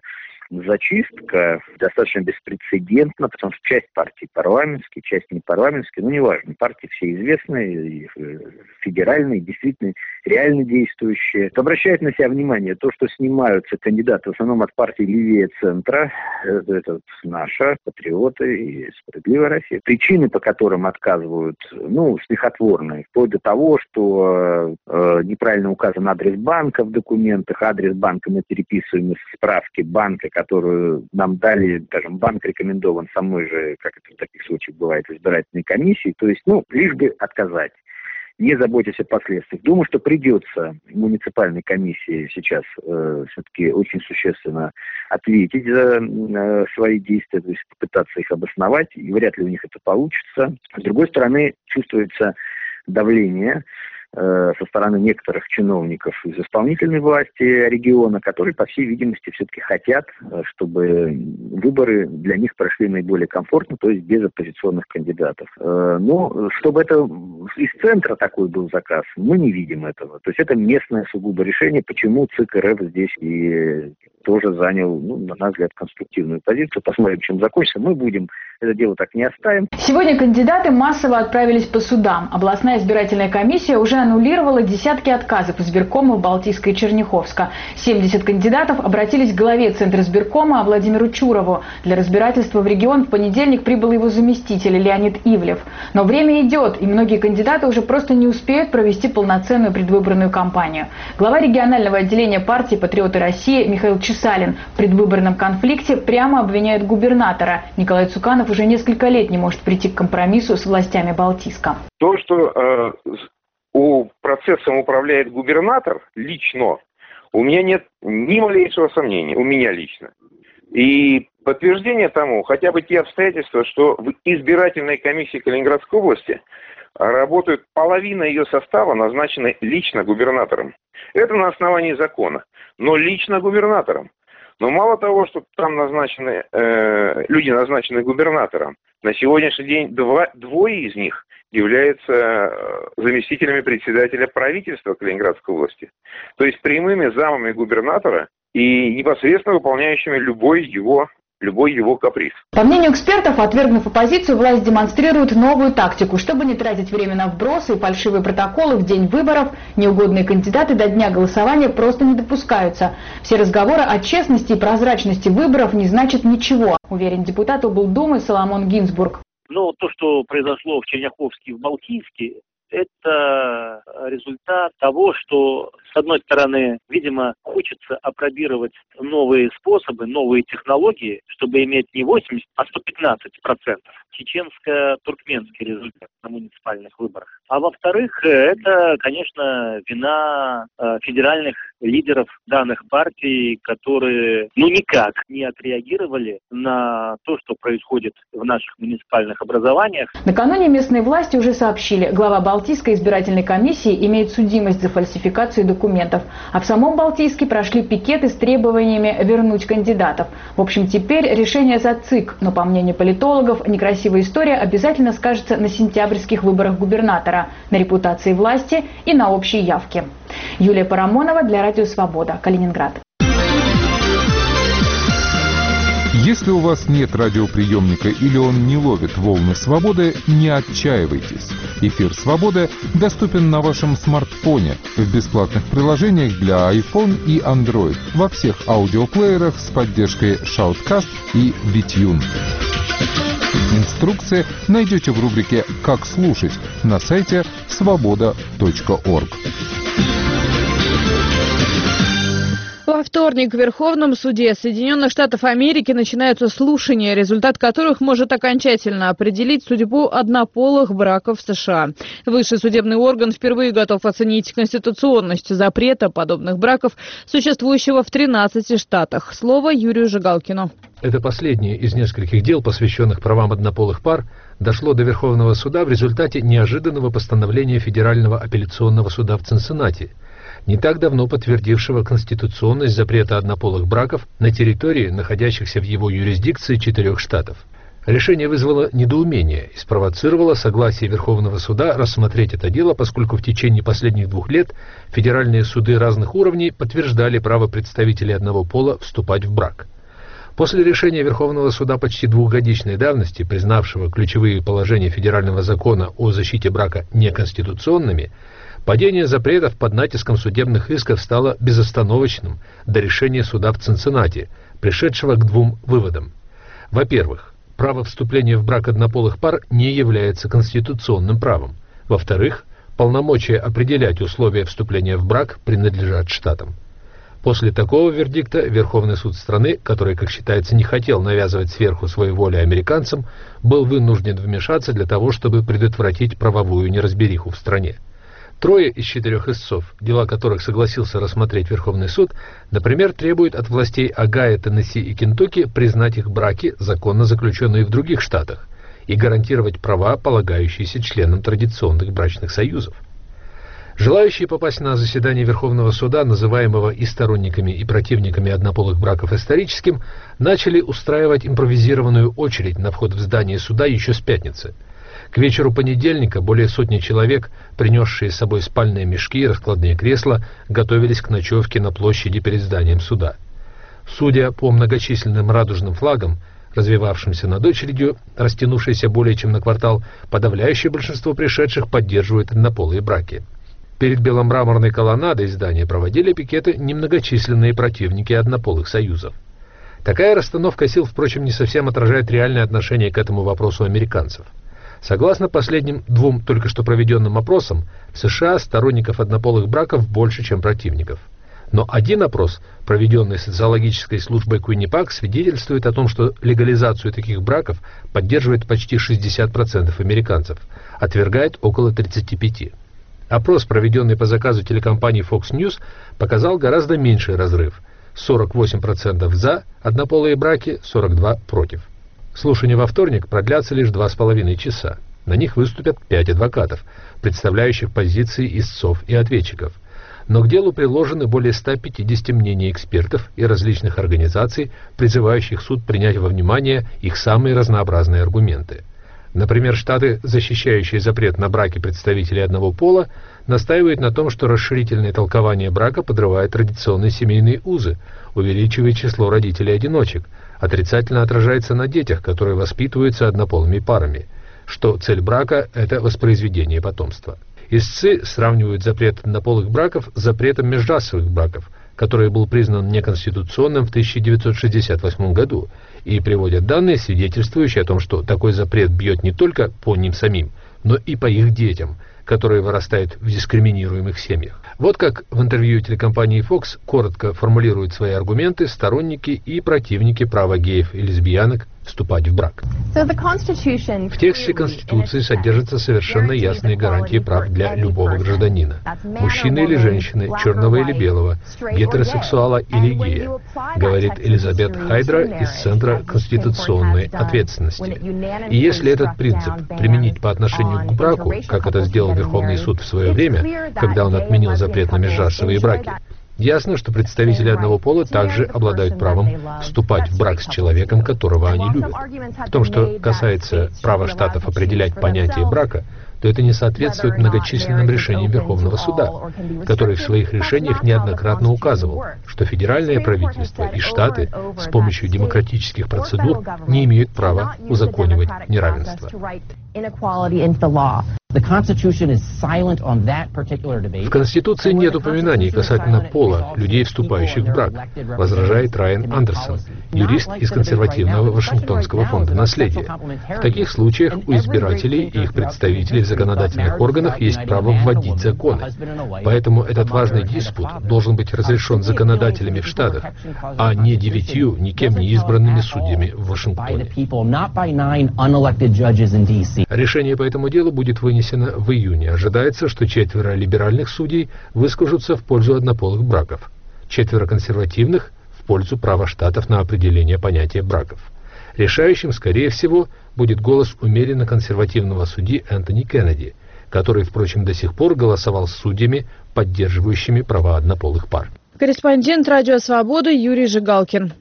зачистка достаточно беспрецедентна, потому что часть партий парламентские, часть не парламентские, ну неважно, партии все известные, федеральные, действительно реально действующие. Обращает на себя внимание то, что снимаются кандидаты в основном от партии левее центра, это, это наша, Патриоты и Справедливая Россия. Причины, по которым отказывают, ну, смехотворные, вплоть до того, что э, неправильно указан адрес банка в документах, адрес банка мы переписываем из справки банка, которую нам дали, скажем, банк рекомендован самой же, как это в таких случаях бывает, избирательной комиссии, то есть, ну, лишь бы отказать, не заботясь о последствиях. Думаю, что придется муниципальной комиссии сейчас э, все-таки очень существенно ответить за э, свои действия, то есть попытаться их обосновать, и вряд ли у них это получится. С другой стороны, чувствуется давление со стороны некоторых чиновников из исполнительной власти региона, которые, по всей видимости, все-таки хотят, чтобы выборы для них прошли наиболее комфортно, то есть без оппозиционных кандидатов. Но чтобы это из центра такой был заказ, мы не видим этого. То есть это местное сугубо решение, почему ЦИК эр эф здесь и тоже занял, ну, на наш взгляд, конструктивную позицию. Посмотрим, чем закончится. Мы будем это дело так не оставим. Сегодня кандидаты массово отправились по судам. Областная избирательная комиссия уже аннулировала десятки отказов избиркомов Балтийска и Черняховска. семьдесят кандидатов обратились к главе Центра избиркома Владимиру Чурову. Для разбирательства в регион в понедельник прибыл его заместитель Леонид Ивлев. Но время идет, и многие кандидаты уже просто не успеют провести полноценную предвыборную кампанию. Глава регионального отделения партии «Патриоты России» Михаил Чесалин в предвыборном конфликте прямо обвиняет губернатора. Николай Цуканов уже несколько лет не может прийти к компромиссу с властями Балтийска. То, что э, у процессом управляет губернатор лично, у меня нет ни малейшего сомнения, у меня лично. И подтверждение тому хотя бы те обстоятельства, что в избирательной комиссии Калининградской области работает половина ее состава, назначена лично губернатором. Это на основании закона, но лично губернатором. Но мало того, что там назначены, э, люди назначены губернатором, на сегодняшний день два, двое из них являются заместителями председателя правительства Калининградской области. То есть прямыми замами губернатора и непосредственно выполняющими любой его любой его каприз. По мнению экспертов, отвергнув оппозицию, власть демонстрирует новую тактику. Чтобы не тратить время на вбросы и фальшивые протоколы в день выборов, неугодные кандидаты до дня голосования просто не допускаются. Все разговоры о честности и прозрачности выборов не значат ничего, уверен депутат облдумы Соломон Гинзбург. Но то, что произошло в Черняховске и в Балтийске, это результат того, что, с одной стороны, видимо, хочется апробировать новые способы, новые технологии, чтобы иметь не восемьдесят, а сто пятнадцать процентов. Чеченско-туркменский результат на муниципальных выборах. А во-вторых, это, конечно, вина э, федеральных лидеров данных партий, которые, ну, никак не отреагировали на то, что происходит в наших муниципальных образованиях. Накануне местные власти уже сообщили, глава Балтийской избирательной комиссии имеет судимость за фальсификацию документов. А в самом Балтийске прошли пикеты с требованиями вернуть кандидатов. В общем, теперь решение за ЦИК. Но, по мнению политологов, некрасивая история обязательно скажется на сентябрьских выборах губернатора, на репутации власти и на общей явке. Юлия Парамонова для Радио Свобода, Калининград. Если у вас нет радиоприемника или он не ловит волны свободы, не отчаивайтесь. Эфир «Свобода» доступен на вашем смартфоне в бесплатных приложениях для iPhone и Android во всех аудиоплеерах с поддержкой Shoutcast и Bitune. Инструкции найдете в рубрике «Как слушать» на сайте свобода точка орг. Во вторник в Верховном суде Соединенных Штатов Америки начинаются слушания, результат которых может окончательно определить судьбу однополых браков в США. Высший судебный орган впервые готов оценить конституционность запрета подобных браков, существующего в тринадцати штатах. Слово Юрию Жигалкину. Это последнее из нескольких дел, посвященных правам однополых пар, дошло до Верховного суда в результате неожиданного постановления Федерального апелляционного суда в Цинциннати, не так давно подтвердившего конституционность запрета однополых браков на территории, находящихся в его юрисдикции четырех штатов. Решение вызвало недоумение и спровоцировало согласие Верховного суда рассмотреть это дело, поскольку в течение последних двух лет федеральные суды разных уровней подтверждали право представителей одного пола вступать в брак. После решения Верховного суда почти двухгодичной давности, признавшего ключевые положения федерального закона о защите брака неконституционными, падение запретов под натиском судебных исков стало безостановочным до решения суда в Цинциннати, пришедшего к двум выводам. Во-первых, право вступления в брак однополых пар не является конституционным правом. Во-вторых, полномочия определять условия вступления в брак принадлежат штатам. После такого вердикта Верховный суд страны, который, как считается, не хотел навязывать сверху свою волю американцам, был вынужден вмешаться для того, чтобы предотвратить правовую неразбериху в стране. Трое из четырех истцов, дела которых согласился рассмотреть Верховный суд, например, требуют от властей Огайо, Теннесси и Кентукки признать их браки, законно заключенные в других штатах, и гарантировать права, полагающиеся членам традиционных брачных союзов. Желающие попасть на заседание Верховного суда, называемого и сторонниками, и противниками однополых браков историческим, начали устраивать импровизированную очередь на вход в здание суда еще с пятницы. К вечеру понедельника более сотни человек, принесшие с собой спальные мешки и раскладные кресла, готовились к ночевке на площади перед зданием суда. Судя по многочисленным радужным флагам, развивавшимся над очередью, растянувшейся более чем на квартал, подавляющее большинство пришедших поддерживает однополые браки. Перед беломраморной колоннадой здания проводили пикеты немногочисленные противники однополых союзов. Такая расстановка сил, впрочем, не совсем отражает реальное отношение к этому вопросу американцев. Согласно последним двум только что проведенным опросам, в США сторонников однополых браков больше, чем противников. Но один опрос, проведенный социологической службой Куиннипак, свидетельствует о том, что легализацию таких браков поддерживает почти шестьдесят процентов американцев, отвергает около тридцати пяти процентов. Опрос, проведенный по заказу телекомпании Fox News, показал гораздо меньший разрыв – сорок восемь процентов за однополые браки, сорок два процента против. Слушания во вторник продлятся лишь два с половиной часа. На них выступят пять адвокатов, представляющих позиции истцов и ответчиков. Но к делу приложены более ста пятидесяти мнений экспертов и различных организаций, призывающих суд принять во внимание их самые разнообразные аргументы. Например, штаты, защищающие запрет на браки представителей одного пола, настаивают на том, что расширительное толкование брака подрывает традиционные семейные узы, увеличивает число родителей-одиночек, отрицательно отражается на детях, которые воспитываются однополыми парами, что цель брака – это воспроизведение потомства. Истцы сравнивают запрет однополых браков с запретом межрасовых браков, который был признан неконституционным в тысяча девятьсот шестьдесят восьмом году, и приводят данные, свидетельствующие о том, что такой запрет бьет не только по ним самим, но и по их детям, которые вырастают в дискриминируемых семьях. Вот как в интервью телекомпании Fox коротко формулируют свои аргументы сторонники и противники права геев и лесбиянок вступать в брак. В тексте Конституции содержатся совершенно ясные гарантии прав для любого гражданина, мужчины или женщины, черного или белого, гетеросексуала или гея, говорит Элизабет Хайдра из Центра конституционной ответственности. И если этот принцип применить по отношению к браку, как это сделал Верховный суд в свое время, когда он отменил запрет на межрасовые браки, ясно, что представители одного пола также обладают правом вступать в брак с человеком, которого они любят. В том, что касается права штатов определять понятие брака, то это не соответствует многочисленным решениям Верховного суда, который в своих решениях неоднократно указывал, что федеральное правительство и штаты с помощью демократических процедур не имеют права узаконивать неравенство. В Конституции нет упоминаний касательно пола людей, вступающих в брак, возражает Райан Андерсон, юрист из консервативного Вашингтонского фонда наследия. В таких случаях у избирателей и их представителей в законодательных органах есть право вводить законы. Поэтому этот важный диспут должен быть разрешен законодателями в Штатах, а не девятью никем не избранными судьями в Вашингтоне. Решение по этому делу будет вынесено в июне. Ожидается, что четверо либеральных судей выскажутся в пользу однополых браков, четверо консервативных — в пользу права штатов на определение понятия браков. Решающим, скорее всего, будет голос умеренно консервативного судьи Энтони Кеннеди, который, впрочем, до сих пор голосовал с судьями, поддерживающими права однополых пар. Корреспондент «Радио Свобода» Юрий Жигалкин.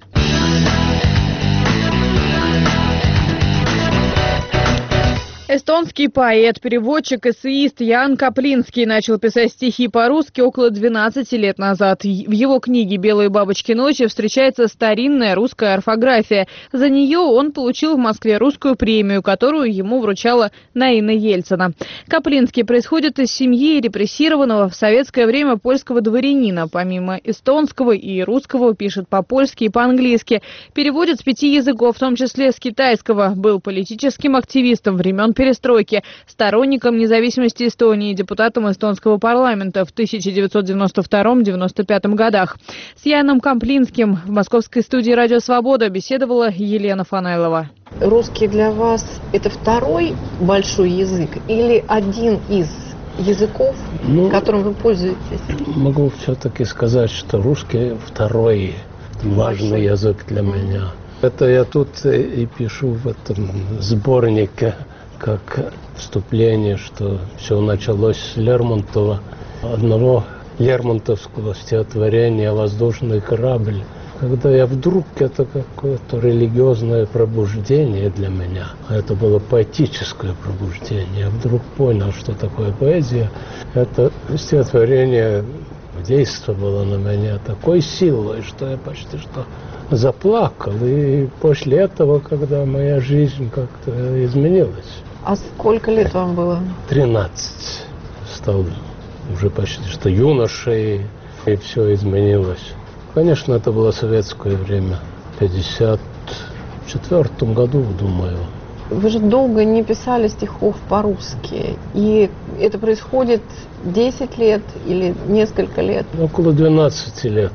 Эстонский поэт, переводчик, эссеист Ян Каплинский начал писать стихи по-русски около двенадцати лет назад. В его книге «Белые бабочки ночи» встречается старинная русская орфография. За нее он получил в Москве русскую премию, которую ему вручала Наина Ельцина. Каплинский происходит из семьи репрессированного в советское время польского дворянина. Помимо эстонского и русского пишет по-польски и по-английски. Переводит с пяти языков, в том числе с китайского. Был политическим активистом времен перестройки, сторонником независимости Эстонии, депутатом эстонского парламента в тысяча девятьсот девяносто втором — девяносто пятом годах. С Яном Каплинским в московской студии «Радио Свобода» беседовала Елена Фанайлова. Русский для вас – это второй большой язык или один из языков, ну, которым вы пользуетесь? Могу все-таки сказать, что русский второй важный язык для меня. Это я тут и пишу в этом сборнике как вступление, что все началось с Лермонтова, одного лермонтовского стихотворения «Воздушный корабль». Когда я вдруг, это какое-то религиозное пробуждение для меня, а это было поэтическое пробуждение, я вдруг понял, что такое поэзия. Это стихотворение действовало на меня такой силой, что я почти что заплакал. И после этого, когда моя жизнь как-то изменилась. А сколько лет вам было? тринадцать. Стал уже почти что юношей, и все изменилось. Конечно, это было советское время. В пятьдесят четвёртом году, думаю. Вы же долго не писали стихов по-русски. И это происходит десять лет или несколько лет? Около двенадцати лет.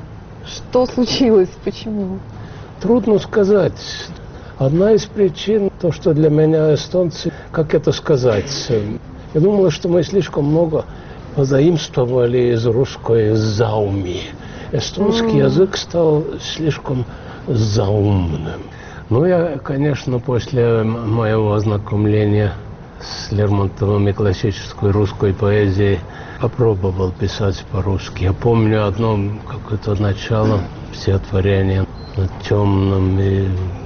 Что случилось? Почему? Трудно сказать. Одна из причин, то, что для меня эстонцы, как это сказать, я думаю, что мы слишком много позаимствовали из русской зауми. Эстонский mm. язык стал слишком заумным. Ну, я, конечно, после моего ознакомления с Лермонтовым и классической русской поэзией попробовал писать по-русски. Я помню одно какое-то начало стихотворения над темным и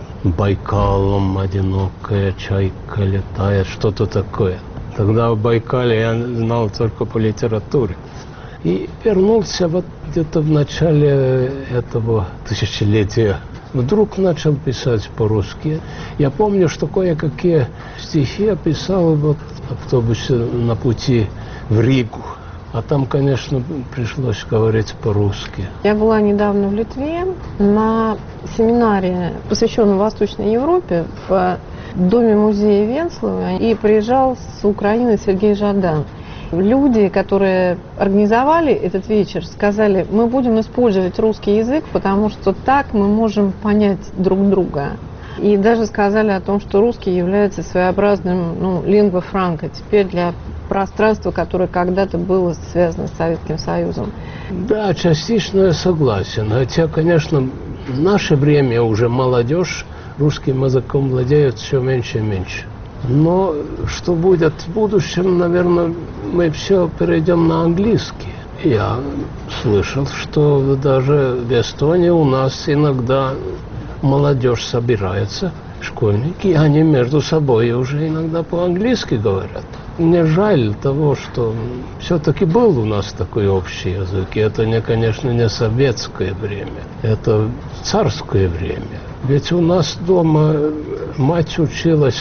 Байкалом одинокая чайка летает, что-то такое. Тогда в Байкале я знал только по литературе. И вернулся вот где-то в начале этого тысячелетия. Вдруг начал писать по-русски. Я помню, что кое-какие стихи я писал вот в автобусе на пути в Ригу. А там, конечно, пришлось говорить по-русски. Я была недавно в Литве на семинаре, посвященном Восточной Европе, в доме-музея Венцлова. И приезжал с Украины Сергей Жадан. Люди, которые организовали этот вечер, сказали, мы будем использовать русский язык, потому что так мы можем понять друг друга. И даже сказали о том, что русский является своеобразным, ну, лингва франка теперь для пространства, которое когда-то было связано с Советским Союзом. Да, частично я согласен. Хотя, конечно, в наше время уже молодежь русским языком владеет все меньше и меньше. Но что будет в будущем, наверное, мы все перейдем на английский. Я слышал, что даже в Эстонии у нас иногда молодежь собирается, школьники, и они между собой уже иногда по-английски говорят. Мне жаль того, что все-таки был у нас такой общий язык. И это, не, конечно, не советское время, это царское время. Ведь у нас дома мать училась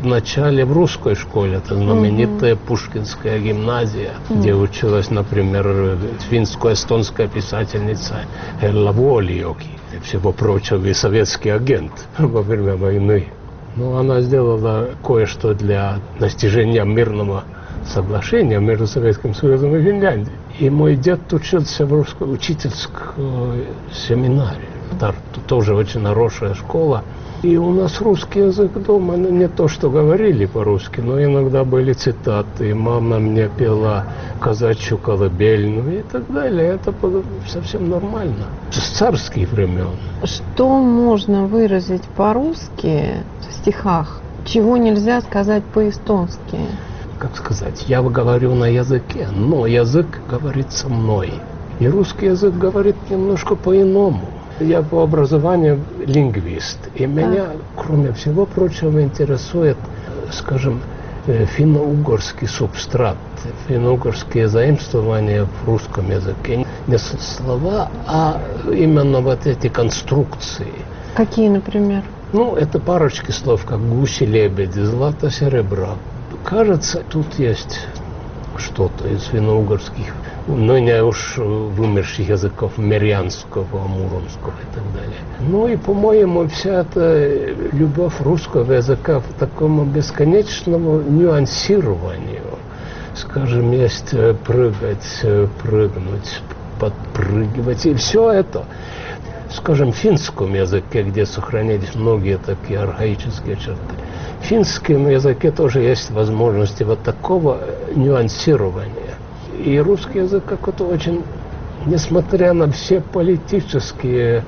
вначале в русской школе, это знаменитая mm-hmm. Пушкинская гимназия, mm-hmm. где училась, например, финско-эстонская писательница Элла Вуолиоки, и всего прочего, и советский агент во время войны. Но она сделала кое-что для достижения мирного соглашения между Советским Союзом и Финляндией. И мой дед учился в русской учительской семинаре. Тарту тоже очень хорошая школа. И у нас русский язык дома, ну, не то, что говорили по-русски, но иногда были цитаты. Мама мне пела казачью колыбельную и так далее. Это было совсем нормально. С царских времен. Что можно выразить по-русски в стихах, чего нельзя сказать по-эстонски? Как сказать, я говорю на языке, но язык говорит со мной. И русский язык говорит немножко по-иному. Я по образованию лингвист, и меня, кроме всего прочего, интересует, скажем, финно-угорский субстрат, финно-угорские заимствования в русском языке. Не слова, а именно вот эти конструкции. Какие, например? Ну, это парочки слов, как гуси-лебеди, злато-серебро. Кажется, тут есть что-то из финно-угорских, но не уж вымерших языков мирянского, муромского и так далее. Ну и, по-моему, вся эта любовь русского языка в такому бесконечному нюансированию. Скажем, есть прыгать, прыгнуть, подпрыгивать, и все это. Скажем, в финском языке, где сохранились многие такие архаические черты, в финском языке тоже есть возможности вот такого нюансирования. И русский язык как-то очень, несмотря на все политические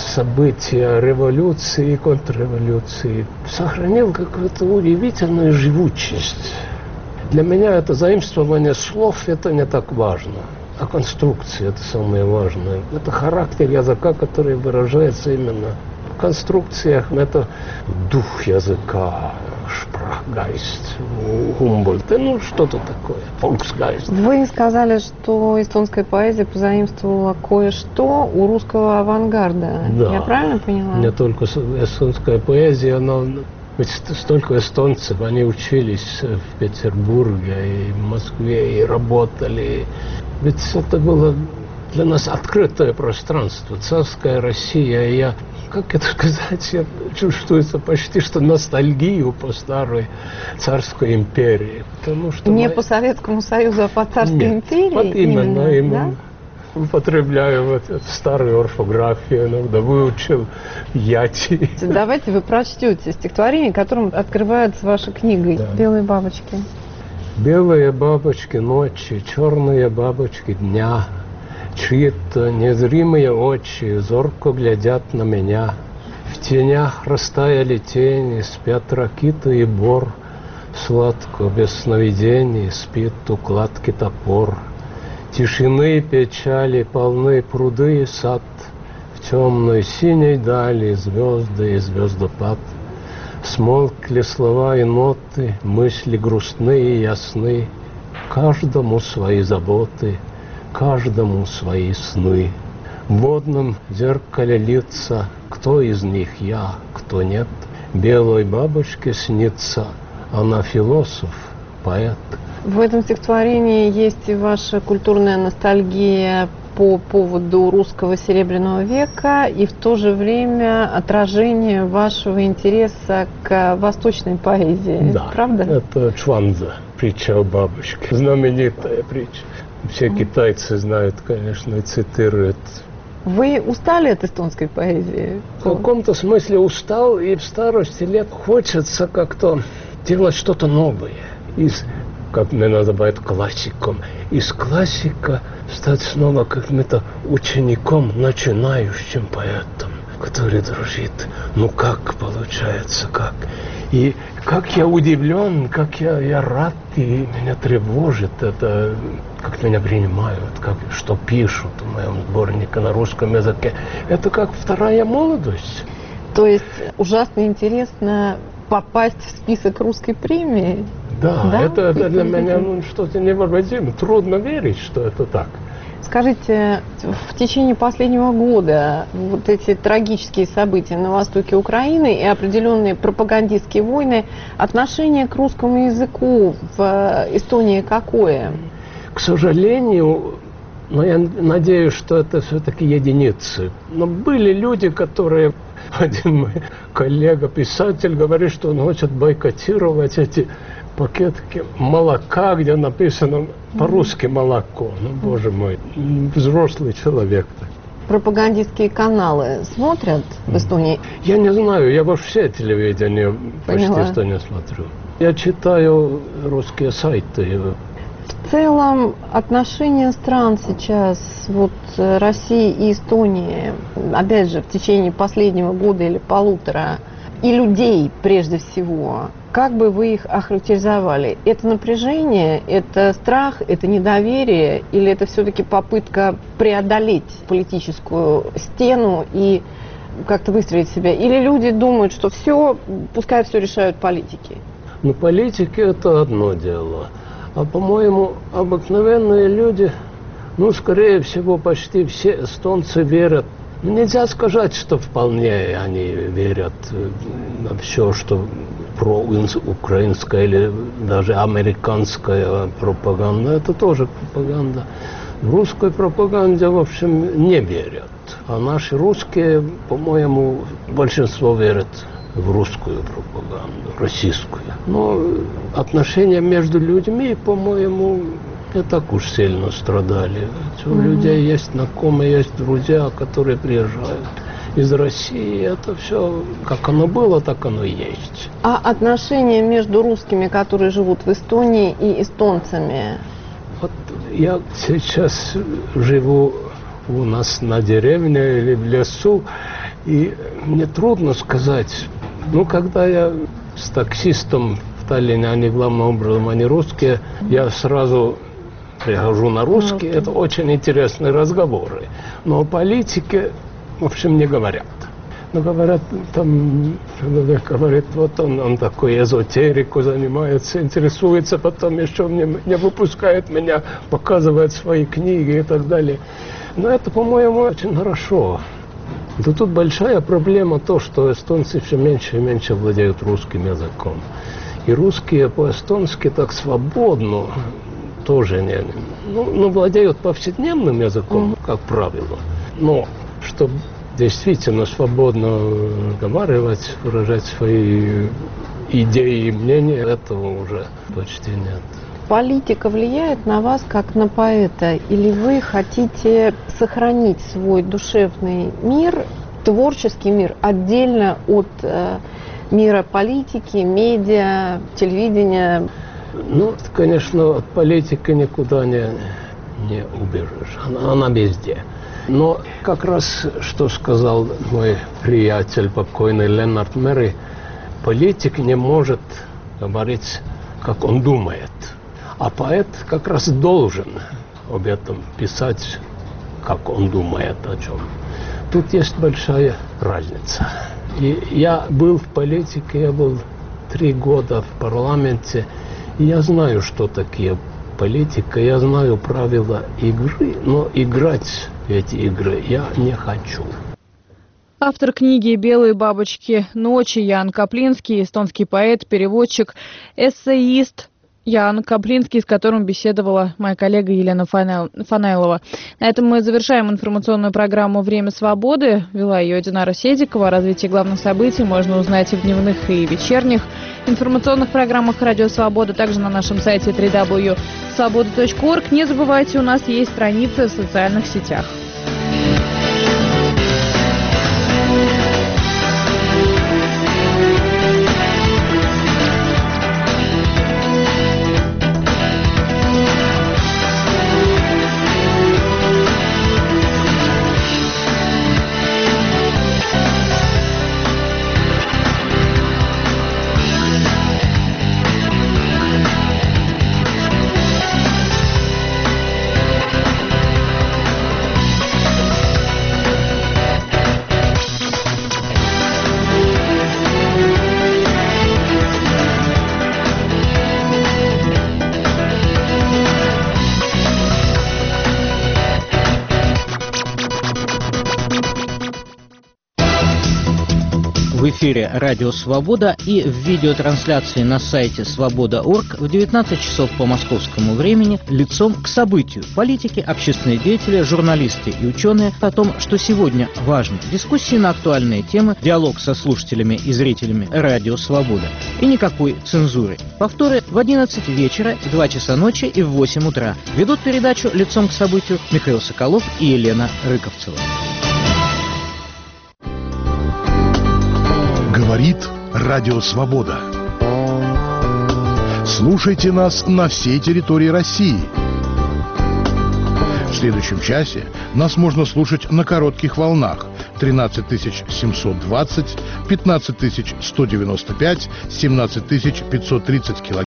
события, революции и контрреволюции, сохранил какую-то удивительную живучесть. Для меня это заимствование слов, это не так важно. А конструкции – это самое важное. Это характер языка, который выражается именно в конструкциях. Это дух языка, шпрахгайст, Гумбольд, ну что-то такое, фолксгайст. Вы сказали, что эстонская поэзия позаимствовала кое-что у русского авангарда. Да. Я правильно поняла? Не только эстонская поэзия, но ведь столько эстонцев, они учились в Петербурге и в Москве, и работали. Ведь это было для нас открытое пространство, царская Россия. И я, как это сказать, я чувствуется почти что ностальгию по старой царской империи. Потому что не мы... по Советскому Союзу, а по царской Нет, империи? Вот именно, именно. именно. Да? Употребляю вот эту старую орфографию, иногда выучил яти. Давайте вы прочтете стихотворение, которым открывается ваша книга да. «Белые бабочки». Белые бабочки ночи, черные бабочки дня, чьи-то незримые очи зорко глядят на меня. В тенях растаяли тени, спят ракиты и бор, сладко без сновидений спит у кладки топор. Тишины и печали полны пруды и сад, в темной синей дали звезды и звездопад. Смолкли слова и ноты, мысли грустные и ясны. Каждому свои заботы, каждому свои сны. В водном зеркале лица, кто из них я, кто нет. Белой бабочке снится, она философ, поэт. В этом стихотворении есть и ваша культурная ностальгия по поводу русского Серебряного века и в то же время отражение вашего интереса к восточной поэзии. Да, правда? Это Чванза, притча о бабочке. Знаменитая притча. Все китайцы знают, конечно, и цитируют. Вы устали от эстонской поэзии? В каком-то смысле устал, и в старости лет хочется как-то делать что-то новое. Из, как меня называют, классиком. Из классика стать снова каким-то учеником, начинающим поэтом, который дружит. Ну как получается, как? И как я удивлен, как я, я рад, и меня тревожит это, как меня принимают, как, что пишут в моем сборнике на русском языке. Это как вторая молодость. То есть ужасно интересно попасть в список русской премии? Да, да? Это, это для меня ну, что-то невообразимое. Трудно верить, что это так. Скажите, в течение последнего года вот эти трагические события на востоке Украины и определенные пропагандистские войны, отношение к русскому языку в Эстонии какое? К сожалению, но я надеюсь, что это все-таки единицы. Но были люди, которые... Один мой коллега-писатель говорит, что он хочет бойкотировать эти пакетки молока, где написано по-русски молоко. Ну, боже мой, взрослый человек. Пропагандистские каналы смотрят в Эстонии? Я не знаю, я вообще телевидение почти Поняла. что не смотрю. Я читаю русские сайты. В целом отношения стран сейчас, вот России и Эстонии, опять же, в течение последнего года или полутора, и людей прежде всего, как бы вы их охарактеризовали? Это напряжение, это страх, это недоверие, или это все-таки попытка преодолеть политическую стену и как-то выстроить себя? Или люди думают, что все, пускай все решают политики? Ну, политики – это одно дело. А, по-моему, обыкновенные люди, ну, скорее всего, почти все эстонцы верят. Нельзя сказать, что вполне они верят во все, что проукраинская или даже американская пропаганда. Это тоже пропаганда. В русской пропаганде, в общем, не верят. А наши русские, по-моему, большинство верят в русскую пропаганду, российскую. Но отношения между людьми, по-моему, не так уж сильно страдали. У mm-hmm. людей есть знакомые, есть друзья, которые приезжают из России. Это все, как оно было, так оно и есть. А отношения между русскими, которые живут в Эстонии, и эстонцами? Вот я сейчас живу у нас на деревне или в лесу, и мне трудно сказать. Ну, когда я с таксистом в Таллине, они главным образом, они русские, я сразу прихожу на русский, okay. это очень интересные разговоры. Но о политике, в общем, не говорят. Но говорят, там, человек говорит, вот он, он такой эзотерику занимается, интересуется, потом еще не, не выпускает меня, показывает свои книги и так далее. Но это, по-моему, очень хорошо. Да тут большая проблема то, что эстонцы все меньше и меньше владеют русским языком. И русские по-эстонски так свободно тоже не... Ну, ну владеют повседневным языком, mm. как правило. Но чтобы действительно свободно разговаривать, выражать свои идеи и мнения, этого уже почти нет. Политика влияет на вас как на поэта? Или вы хотите сохранить свой душевный мир, творческий мир, отдельно от э, мира политики, медиа, телевидения? Ну, конечно, от политики никуда не, не убежишь. Она, она везде. Но как раз, что сказал мой приятель, покойный Леннард Мэри, политик не может говорить, как он думает. А поэт как раз должен об этом писать, как он думает о чем. Тут есть большая разница. И я был в политике, я был три года в парламенте, и я знаю, что такие политика, я знаю правила игры, но играть в эти игры я не хочу. Автор книги «Белые бабочки ночи» Ян Каплинский, эстонский поэт, переводчик, эссеист Ян Каплинский, с которым беседовала моя коллега Елена Фанайлова. На этом мы завершаем информационную программу «Время свободы». Вела ее Динара Седикова. О развитии главных событий можно узнать и в дневных, и вечерних информационных программах «Радио Свобода», также на нашем сайте дабл ю дабл ю дабл ю точка свобода точка орг. Не забывайте, у нас есть страницы в социальных сетях. эфире «Радио Свобода» и в видеотрансляции на сайте свобода точка орг в девятнадцать часов по московскому времени лицом к событию. Политики, общественные деятели, журналисты и ученые о том, что сегодня важно. Дискуссии на актуальные темы, диалог со слушателями и зрителями «Радио Свобода». И никакой цензуры. Повторы в одиннадцать вечера, в два часа ночи и в восемь утра. Ведут передачу лицом к событию Михаил Соколов и Елена Рыковцева. Говорит Радио Свобода. Слушайте нас на всей территории России. В следующем часе нас можно слушать на коротких волнах тринадцать тысяч семьсот двадцать, пятнадцать тысяч сто девяносто пять, семнадцать тысяч пятьсот тридцать килогерц.